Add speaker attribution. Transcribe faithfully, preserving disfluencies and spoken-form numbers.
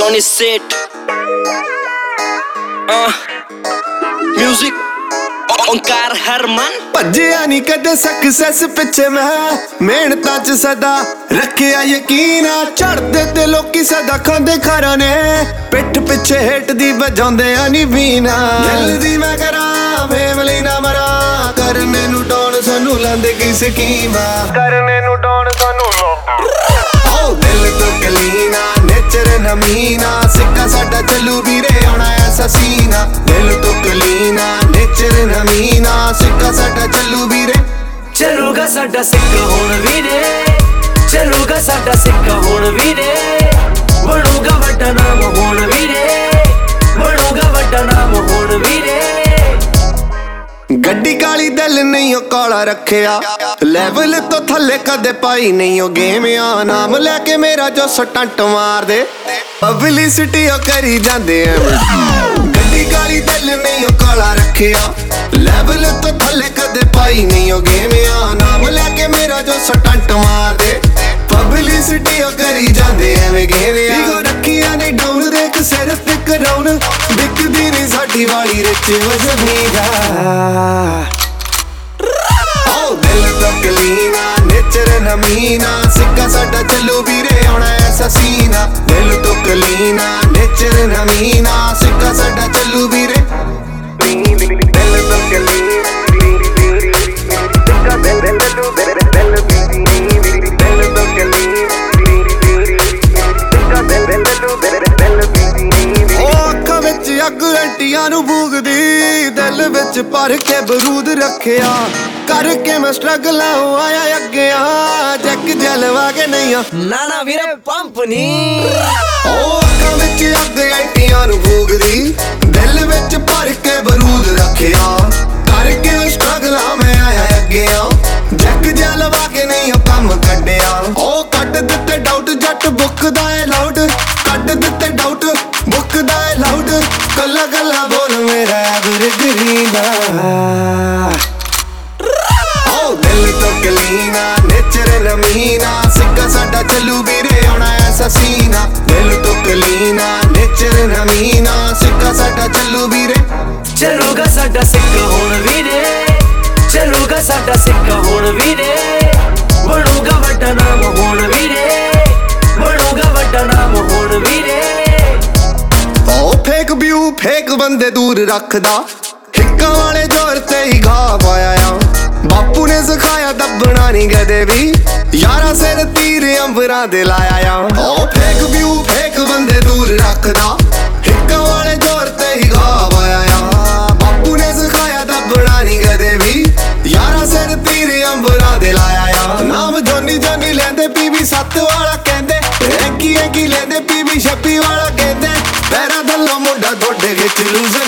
Speaker 1: Johnny Set uh, Music Onkar ਹਰਮਨ
Speaker 2: ਭੱਜਿਆ ਨੀ ਕਦੇ ਸਕਸੈਸ ਪਿੱਛੇ ਮੈਂ ਮਿਹਨਤਾਂ ਚ ਸਦਾ ਰੱਖਿਆ ਯਕੀਨ ਚੜਦੇ ਤੇ ਲੋਕੀ ਸਦਾ ਖਾਂਦੇ ਖਾਰਾਂ ਨੇ ਪਿੱਠ ਪਿੱਛੇ ਹੇਟ ਦੀ ਵਜਾਉਂਦੇ ਆ ਨੀ ਵੀਨਾ ਦਿਲ ਦੀ ਮੈਂ ਕਰਾਂ ਫੈਮਲੀ ਨਾ ਮਰਾਂ ਕਰਨੇ ਨੂੰ ਡਾਉਣ ਸਾਨੂੰ ਲਾਂਦੇ ਕੀ ਸਕੀਮਾ ਕਰਨੇ ਨੂੰ ਡਾਉਣ ਸਾਨੂੰ ਓ ਦਿਲ ਤੋਂ ਕਲੀਨਾ ਨੇਚਰ ਨਮੀਨਾ ਸਿੱਕਾ ਸਾਡਾ ਚੱਲੂ ਵੀਰੇ ਆਉਣਾ ਐਸਾ ਸੀਨਾ ਦਿਲ ਤੋਂ ਕਲੀਨਾ ਨੇਚਰ ਨਮੀਨਾ ਸਿੱਕਾ ਸਾਡਾ ਚੱਲੂ ਵੀਰੇ
Speaker 3: ਚੱਲੂਗਾ ਸਾਡਾ ਸਿੱਕਾ ਹੁਣ ਵੀਰੇ ਚੱਲੂਗਾ ਸਾਡਾ ਸਿੱਕਾ ਹੁਣ ਵੀਰੇ ਬਣੂਗਾ ਵੱਡਾ ਨਾਮ ਹੁਣ ਵੀਰੇ ਬਣੂਗਾ ਵੱਡਾ ਨਾਮ ਹੁਣ ਵੀਰੇ
Speaker 2: ਗੱਡੀ ਕਾਲੀ ਦਿਲ ਨਹੀਂ ਉਹ ਕਾਲਾ ਰੱਖਿਆ ਲੈਵਲ ਤੋਂ ਥੱਲੇ ਕਦੇ ਪਾਈ ਨਹੀਂ ਉਹ ਗੇਮ ਆ ਨਾਮ ਲੈ ਕੇ ਮੇਰਾ ਜੋ ਸਟੰਟ ਮਾਰਦੇ ਪਬਲਿਸਿਟੀ ਉਹ ਕਰੀ ਜਾਂਦੇ ਐ ਗੱਡੀ ਕਾਲੀ ਦਿਲ ਨਹੀਂ ਉਹ ਕਾਲਾ ਰੱਖਿਆ ਲੈਵਲ ਤੋਂ ਥੱਲੇ ਕਦੇ ਪਾਈ ਨਹੀਂ ਉਹ ਗੇਮ ਆ ਨਾਮ ਲੈ ਕੇ ਮੇਰਾ ਜੋ ਸਟੰਟ ਮਾਰਦੇ ਪਬਲਿਸਿਟੀ ਉਹ ਕਰੀ ਜਾਂਦੇ ਐਵੇਂ ਗੇਮ ਆ ਈਗੋ ਰੱਖੀਆਂ ਨੇ ਡਾਊਨ ਦੇਖ ਸਿਰ ਤੇ ਕਰਾਉਣ ਵਿਕਦੀ ਨਹੀਂ ਸਾਡੀ ਵਾਲੀ ਰਿਚ ਵਜਨੀ ਦਾ ਓ ਦਿਲ ਤੋਂ ਕਲੀਨਾ ਨੇਚਰ ਨਮੀਨਾ ਸਿੱਕਾ ਸਾਡਾ ਚੱਲੂ ਵੀਰੇ ਆਉਣਾ ਐਸਾ ਸੀਨਾ ਦਿਲ ਤੋਂ ਕਲੀਨਾ ਨੇਚਰ ਨਮੀਨਾ ਸਿੱਕਾ ਸਾਡਾ ਚੱਲੂ ਵੀਰੇ ਦਿਲ ਤੋਂ ਕਲੀਨਾ ਸਿੱਕਾ ਦਿਲ ਦਿਲ ਦਿਲ ਦਿਲ ਦਿਲ ਤੋਂ ਕਲੀਨਾ ਸਿੱਕਾ ਦਿਲ ਦਿਲ ਦਿਲ ਦਿਲ ਓ ਅੱਖਾਂ ਵਿੱਚ ਅੱਗ ਅੰਟੀਆਂ ਨੂੰ ਭੂਗਦੀ ਦਿਲ ਵਿੱਚ ਭਰ ਕੇ ਬਰੂਦ ਰੱਖਿਆ ਕਰਕੇ ਮੈਂ ਸਟਰਗਲ ਆਇਆ ਅੱਗੇ ਆ ਜੱਕ ਜਲਵਾ ਕੇ ਨਹੀਂ ਆ
Speaker 3: ਨਾ ਨਾ ਵੀਰੇ ਪੰਪ ਨੀ
Speaker 2: ਓ ਅੱਖਾਂ ਵਿੱਚ ਅੱਗ ਅੰਟੀਆਂ ਨੂੰ ਭੂਗਦੀ ਦਿਲ ਵਿੱਚ ਭਰ ਕੇ ਬਰੂਦ ਰੱਖਿਆ ਕਰਕੇ ਸਟਰਗਲ ਮੈਂ ਆਇਆ ਅੱਗੇ ਆ ਜੱਕ ਜਲਵਾ ਕੇ ਨਹੀਂ ਆ ਕੰਮ ਕੱਢਿਆ ਓ ਕੱਢ ਦਿੱਤੇ ਡਾਊਟ ਜੱਟ ਬੁੱਕਦਾ ਏ ਲਾਊਡ ਕੱਢ ਦਿੱਤੇ ਡਾਊਟ ਬੁੱਕਦਾ ਏ ਲਾਊਡ ਕੱਲਾ ਕੱਲਾ ਬੋਲ ਮੇਰਾ ਗੁਰਗਰੀ ਦਾ ਓ ਦਿਲ ਤੋਂ ਕਲੀਨਾ ਨੇਚਰ ਨਮੀਨਾ ਸਿੱਕਾ ਸਾਡਾ ਚੱਲੂ ਵੀਰੇ ਆਉਣਾ ਐਸਾ ਸੀਨਾ ਦਿਲ ਤੋਂ ਕਲੀਨਾ ਨੇਚਰ ਨਮੀਨਾ ਸਿੱਕਾ ਸਾਡਾ ਚੱਲੂ ਵੀਰੇ
Speaker 3: ਚੱਲੂਗਾ ਸਾਡਾ ਸਿੱਕਾ ਹੁਣ ਵੀਰੇ ਚੱਲੂਗਾ ਸਾਡਾ ਸਿੱਕਾ ਹੁਣ ਵੀਰੇ ਬਣੂਗਾ ਵੱਡਾ ਨਾਮ ਹੁਣ ਵੀਰੇ ਬਣੂਗਾ ਵੱਡਾ ਨਾਮ ਹੁਣ ਵੀਰੇ
Speaker 2: ਓ ਫੇਕ ਵਿਊ ਫੇਕ ਬੰਦੇ ਦੂਰ ਰੱਖਦਾ ਹਿੱਕਾਂ ਵਾਲੇ ਜ਼ੋਰ ਤੇ ਹੀ ਘਾ ਪਾਇਆ ਆ ਬਾਪੂ ਨੇ ਸਿਖਾਇਆ ਦੱਬਣਾ ਨਹੀਂ ਕਦੇ ਵੀ ਯਾਰਾਂ ਸਿਰ ਤੀਰ ਅੰਬਰਾਂ ਦੇ ਲਾਇਆ ਆ ਓ ਫੇਕ ਵਿਊ ਫੇਕ ਬੰਦੇ ਦੂਰ ਰੱਖਦਾ ਹਿੱਕਾਂ ਵਾਲੇ ਜ਼ੋਰ ਤੇ ਹੀ ਘਾ ਪਾਇਆ ਆ ਬਾਪੂ ਨੇ ਸਿਖਾਇਆ ਦੱਬਣਾ ਨਹੀਂ ਕਦੇ ਵੀ ਯਾਰਾਂ ਸਿਰ ਤੀਰ ਅੰਬਰਾਂ ਦੇ ਲਾਇਆ ਆ ਨਾਮ ਜੋਨੀ ਜੋਨੀ ਲੈਂਦੇ ਪੀਵੀ ਸੱਤ ਵਾਲਾ ਕਹਿੰਦੇ ਐਂਕੀ ਐਂਕੀ ਲੈਂਦੇ ਪੀਵੀ ਛੱਬੀ ਵਾਲਾ ਕਹਿੰਦੇ ਪੈਰਾਂ ਥੱਲੋਂ ਮੁੰਡਾ ਗੋਡੇ ਵਿੱਚ ਲੂਜ਼ਰ